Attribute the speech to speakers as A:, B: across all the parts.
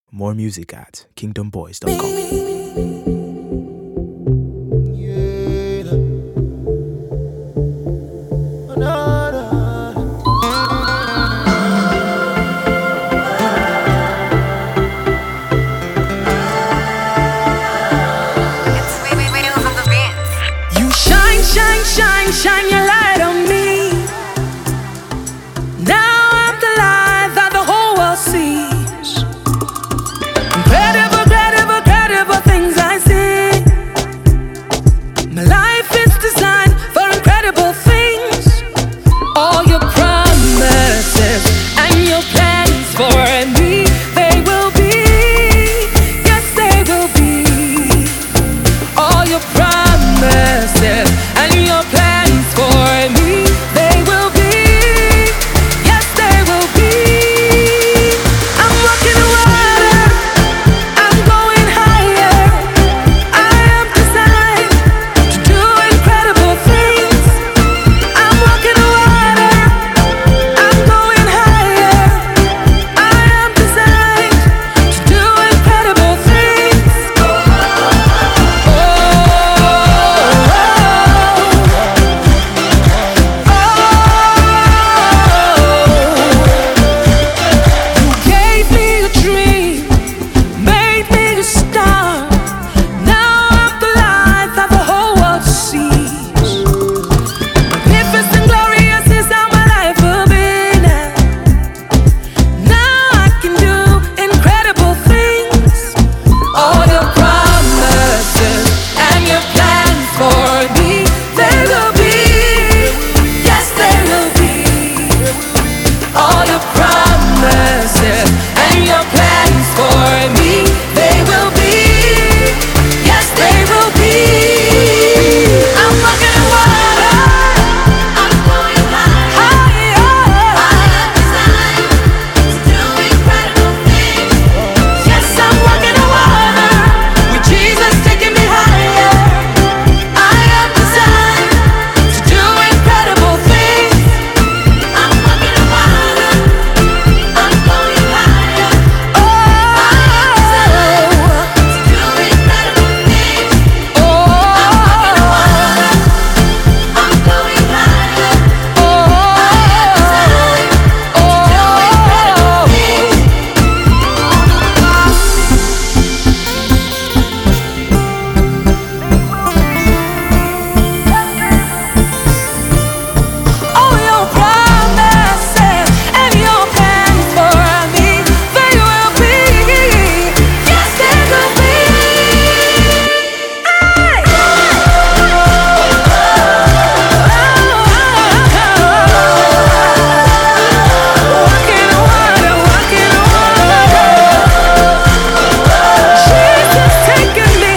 A: More music at kingdomboys.com.
B: You shine, shine, shine, shine your light on me. Now I'm the light that the whole world sees. Incredible, incredible, incredible things I see. My life is designed for incredible things. All your promises and your plans for me, they will be. Yes, they will be. All your promises and your plans for me, they will be. Yes, they will be. I'm walking the water, I'm going higher. I am designed to do incredible things. I'm walking the water, I'm going higher. I am designed to do incredible things. You gave me a dream, made me a star. Now I'm the light that the whole world sees. Magnificent, glorious is how my life will be now. Now I can do incredible things. All your promises and your plans for me, they will be. Yes, they will be. All your promises and your plans for me, they will be. Yes, they will be. I'm walking the water, I'm going higher. I am designed to do incredible things. Yes, I'm walking the water with Jesus taking me higher. I am designed to do incredible things. I'm walking the water, I'm going higher. Oh, I am designed to do incredible things. Oh, I'm walking the water, I'm going higher. Oh, I am designed to do incredible things. All your promises and your plans for me, they will be. Yes, they will be. Walking on water, walking on water. Jesus taking me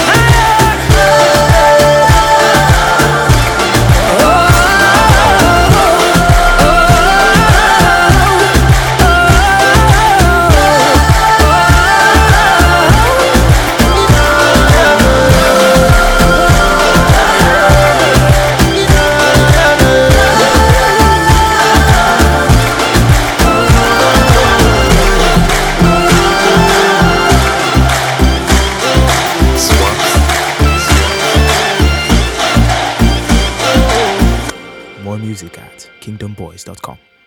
A: More music at kingdomboys.com.